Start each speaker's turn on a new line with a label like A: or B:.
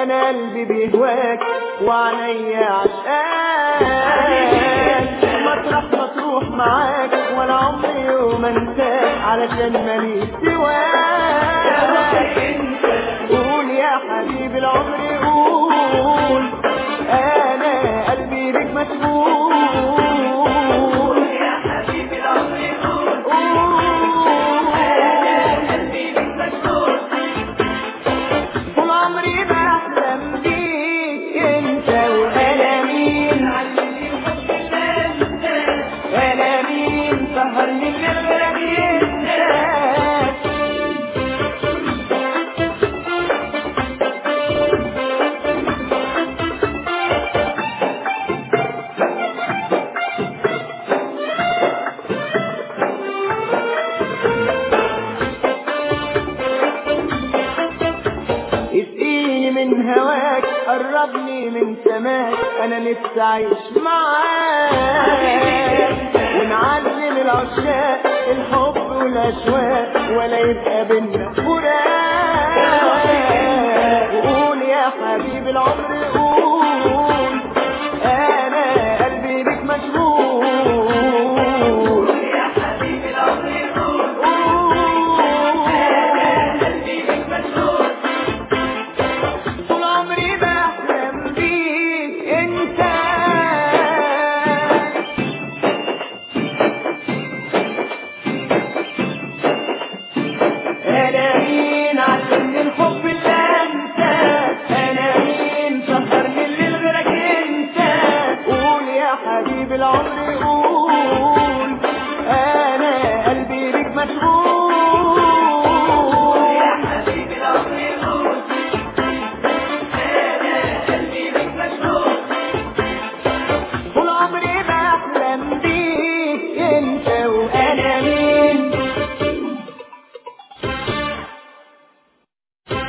A: انا قلبي بيهواك وعينيا عشقاك، مطرح ما تروح معاك ولا عمري يوم انساك علشان ماليش سواك. قول يا حبيبي العمر قول، انا قلبي بيك مشغول. يا حبيبي العمر قول، انا قلبي بيك مشغول. طول عمري بحلم بيك انت، وانا مين علمني الحب اللي انا مين سهرني الليل انت. اسقيني من هواك، قربني من سماك، انا نفسي اعيش معاك، ونعلم العشاق الحب والاشواق ولا يبقى بينا فراق. وقول يا حبيبي العمر قول، انا قلبي بيك مشغول. يا حبيبي العمر قول، انا قلبي بيك مشغول. طول عمري بحلم بيك انت. انا مين علمني الحب اللي انت، انا مين سهرني الليل غيرك انت. قول يا حبيبي العمر قول، انا قلبي بيك مشغول.